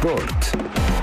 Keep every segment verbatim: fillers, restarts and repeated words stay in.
Sport.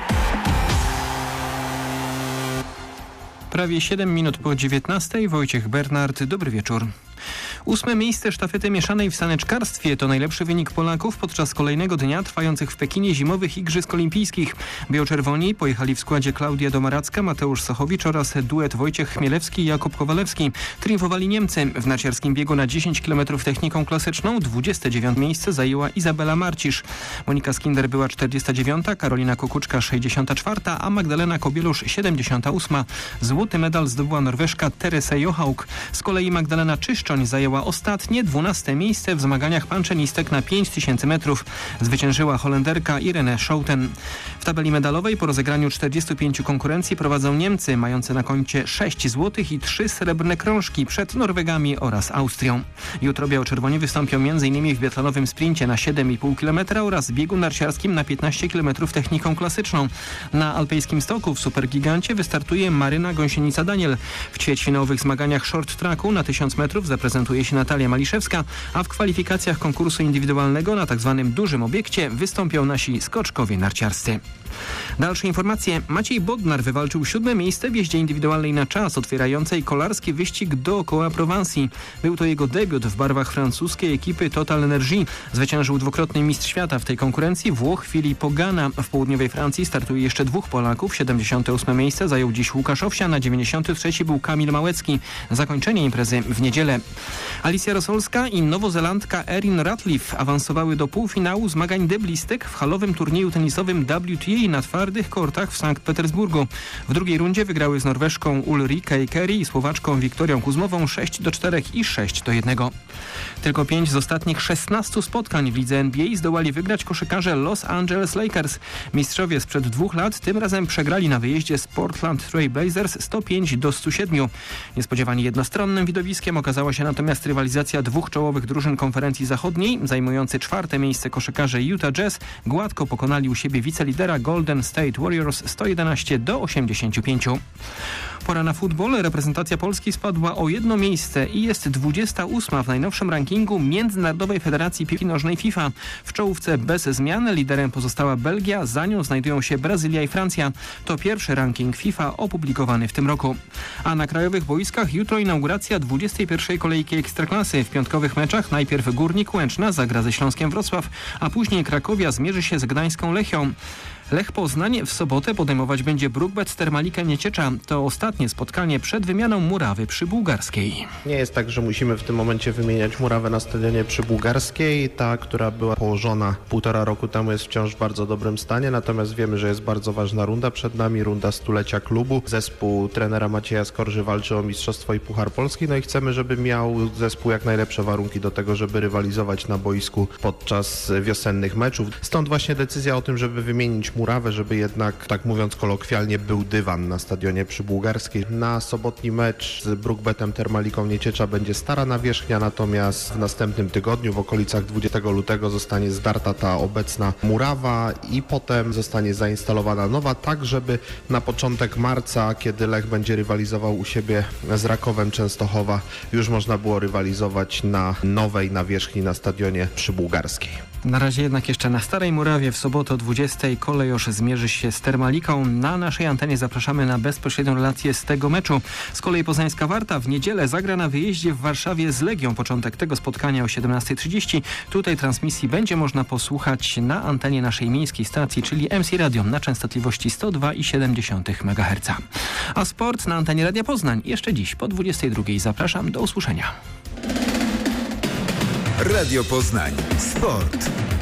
Prawie siedem minut po dziewiętnastej. Wojciech Bernard, dobry wieczór. Ósme miejsce sztafety mieszanej w saneczkarstwie to najlepszy wynik Polaków podczas kolejnego dnia trwających w Pekinie zimowych Igrzysk Olimpijskich. Biało-czerwoni pojechali w składzie Klaudia Domaracka, Mateusz Sochowicz oraz duet Wojciech Chmielewski i Jakub Kowalewski. Triumfowali Niemcy. W narciarskim biegu na dziesięć kilometrów techniką klasyczną dwudzieste dziewiąte miejsce zajęła Izabela Marcisz. Monika Skinder była czterdziesta dziewiąta, Karolina Kukuczka sześćdziesiąta czwarta, a Magdalena Kobielusz siedemdziesiąta ósma. Złoty medal zdobyła Norweżka Teresa Johaug. Z kolei Magdalena Czyszczoń zajęła ostatnie, dwunaste miejsce w zmaganiach panchenistek na pięć tysięcy metrów. Zwyciężyła Holenderka Irene Schouten. W tabeli medalowej po rozegraniu czterdziestu pięciu konkurencji prowadzą Niemcy, mające na koncie sześć złotych i trzy srebrne krążki przed Norwegami oraz Austrią. Jutro biało-czerwoni wystąpią między innymi w biatlonowym sprincie na siedem i pół kilometra oraz biegu narciarskim na piętnaście kilometrów techniką klasyczną. Na alpejskim stoku w supergigancie wystartuje Maryna Gąsienica-Daniel. W ćwierćfinałowych zmaganiach short tracku na tysiąc metrów zaprezentuje się Natalia Maliszewska, a w kwalifikacjach konkursu indywidualnego na tzw. dużym obiekcie wystąpią nasi skoczkowie narciarscy. Dalsze informacje. Maciej Bodnar wywalczył siódme miejsce w jeździe indywidualnej na czas, otwierającej kolarski wyścig dookoła Prowansji. Był to jego debiut w barwach francuskiej ekipy Total Energy. Zwyciężył dwukrotny mistrz świata w tej konkurencji Włoch Filippo Ganna. W południowej Francji startuje jeszcze dwóch Polaków. siedemdziesiąte ósme miejsce zajął dziś Łukasz Owsia, na dziewięćdziesiątym trzecim był Kamil Małecki. Zakończenie imprezy w niedzielę. Alicja Rosolska i nowozelandka Erin Ratliff awansowały do półfinału zmagań deblistek w halowym turnieju tenisowym W T A na twardych kortach w Sankt Petersburgu. W drugiej rundzie wygrały z Norweżką Ulrike Kerry i Słowaczką Wiktorią Kuzmową sześć do czterech i sześć do jednego. Tylko pięć z ostatnich szesnastu spotkań w lidze N B A zdołali wygrać koszykarze Los Angeles Lakers. Mistrzowie sprzed dwóch lat tym razem przegrali na wyjeździe z Portland Trail Blazers sto pięć do stu siedmiu. Niespodziewanie jednostronnym widowiskiem okazała się natomiast rywalizacja dwóch czołowych drużyn konferencji zachodniej. Zajmujący czwarte miejsce koszykarze Utah Jazz gładko pokonali u siebie wicelidera Golden State Warriors sto jedenaście do osiemdziesięciu pięciu. Pora na futbol. Reprezentacja Polski spadła o jedno miejsce i jest dwudziesta ósma w najnowszym rankingu Międzynarodowej Federacji Piłki Nożnej FIFA. W czołówce bez zmian liderem pozostała Belgia, za nią znajdują się Brazylia i Francja. To pierwszy ranking FIFA opublikowany w tym roku. A na krajowych boiskach jutro inauguracja dwudziestej pierwszej kolejki Ekstraklasy. W piątkowych meczach najpierw Górnik Łęczna zagra ze Śląskiem Wrocław, a później Krakowia zmierzy się z Gdańską Lechią. Lech Poznań w sobotę podejmować będzie Brukbet z Termalikiem Nieciecza. To ostatnie spotkanie przed wymianą murawy przy Bułgarskiej. Nie jest tak, że musimy w tym momencie wymieniać murawę na stadionie przy Bułgarskiej. Ta, która była położona półtora roku temu, jest wciąż w bardzo dobrym stanie, natomiast wiemy, że jest bardzo ważna runda przed nami, runda stulecia klubu. Zespół trenera Macieja Skorży walczy o mistrzostwo i Puchar Polski, no i chcemy, żeby miał zespół jak najlepsze warunki do tego, żeby rywalizować na boisku podczas wiosennych meczów. Stąd właśnie decyzja o tym, żeby wymienić murawę, żeby jednak, tak mówiąc kolokwialnie, był dywan na stadionie przy Bułgarskiej. Na sobotni mecz z Brukbetem Termaliką Nieciecza będzie stara nawierzchnia, natomiast w następnym tygodniu, w okolicach dwudziestego lutego, zostanie zdarta ta obecna murawa i potem zostanie zainstalowana nowa, tak żeby na początek marca, kiedy Lech będzie rywalizował u siebie z Rakowem Częstochowa, już można było rywalizować na nowej nawierzchni na stadionie przy Bułgarskiej. Na razie jednak jeszcze na Starej Murawie w sobotę o dwudziestej Kolejorz zmierzy się z Termaliką. Na naszej antenie zapraszamy na bezpośrednią relację z tego meczu. Z kolei poznańska Warta w niedzielę zagra na wyjeździe w Warszawie z Legią. Początek tego spotkania o siedemnasta trzydzieści. Tutaj transmisji będzie można posłuchać na antenie naszej miejskiej stacji, czyli M C Radio na częstotliwości sto dwa i siedem dziesiątych megaherca. A sport na antenie Radia Poznań jeszcze dziś po dwudziestej drugiej. Zapraszam, do usłyszenia. Radio Poznań. Sport.